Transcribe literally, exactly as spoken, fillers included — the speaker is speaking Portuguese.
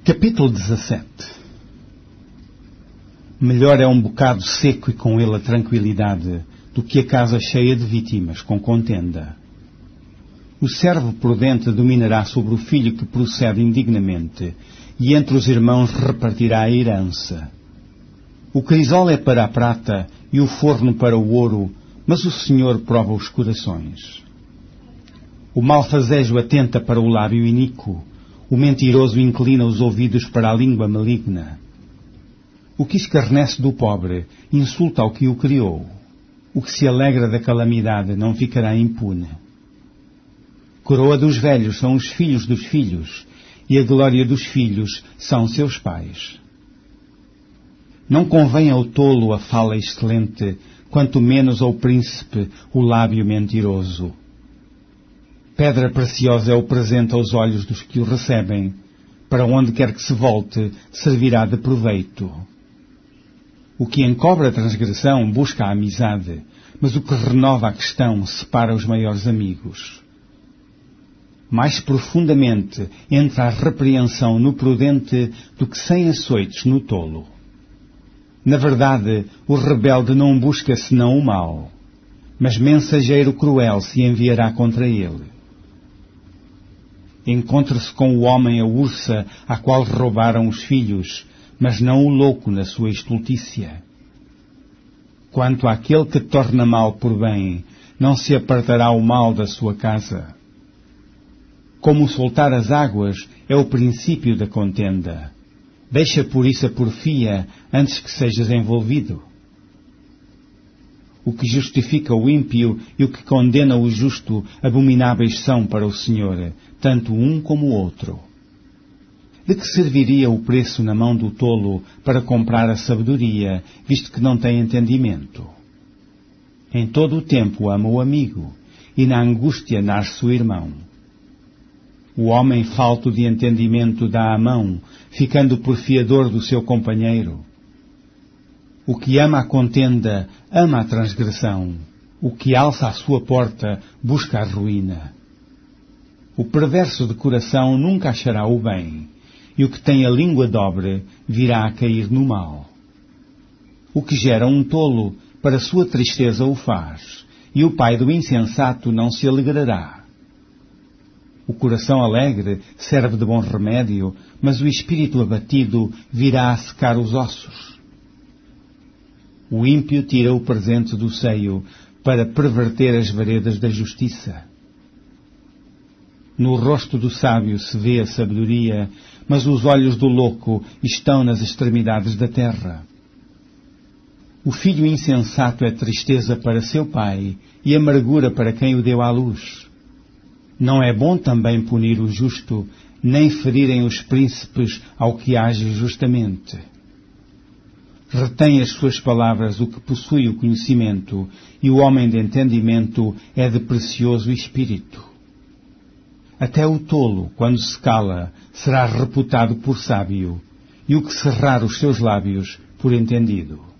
Capítulo dezassete. Melhor é um bocado seco e com ele a tranquilidade do que a casa cheia de vítimas com contenda. O servo prudente dominará sobre o filho que procede indignamente, e entre os irmãos repartirá a herança. O crisol é para a prata e o forno para o ouro, mas o Senhor prova os corações. O malfazejo atenta para o lábio iníquo, o mentiroso inclina os ouvidos para a língua maligna. O que escarnece do pobre insulta ao que o criou. O que se alegra da calamidade não ficará impune. Coroa dos velhos são os filhos dos filhos, e a glória dos filhos são seus pais. Não convém ao tolo a fala excelente, quanto menos ao príncipe o lábio mentiroso. Pedra preciosa é o presente aos olhos dos que o recebem. Para onde quer que se volte, servirá de proveito. O que encobre a transgressão busca a amizade, mas o que renova a questão separa os maiores amigos. Mais profundamente entra a repreensão no prudente do que cem açoites no tolo. Na verdade, o rebelde não busca senão o mal, mas mensageiro cruel se enviará contra ele. Encontra-se com o homem a ursa à qual roubaram os filhos, mas não o louco na sua estultícia. Quanto àquele que torna mal por bem, não se apartará o mal da sua casa. Como soltar as águas é o princípio da contenda. Deixa por isso a porfia antes que sejas envolvido. O que justifica o ímpio e o que condena o justo abomináveis são para o Senhor, tanto um como o outro. De que serviria o preço na mão do tolo para comprar a sabedoria, visto que não tem entendimento? Em todo o tempo ama o amigo, e na angústia nasce o irmão. O homem falto de entendimento dá a mão, ficando porfiador do seu companheiro. O que ama a contenda, ama a transgressão. O que alça a sua porta, busca a ruína. O perverso de coração nunca achará o bem, e o que tem a língua dobre virá a cair no mal. O que gera um tolo, para sua tristeza o faz, e o pai do insensato não se alegrará. O coração alegre serve de bom remédio, mas o espírito abatido virá a secar os ossos. O ímpio tira o presente do seio para perverter as veredas da justiça. No rosto do sábio se vê a sabedoria, mas os olhos do louco estão nas extremidades da terra. O filho insensato é tristeza para seu pai e amargura para quem o deu à luz. Não é bom também punir o justo, nem ferirem os príncipes ao que age justamente. Retém as suas palavras o que possui o conhecimento, e o homem de entendimento é de precioso espírito. Até o tolo, quando se cala, será reputado por sábio, e o que cerrar os seus lábios, por entendido.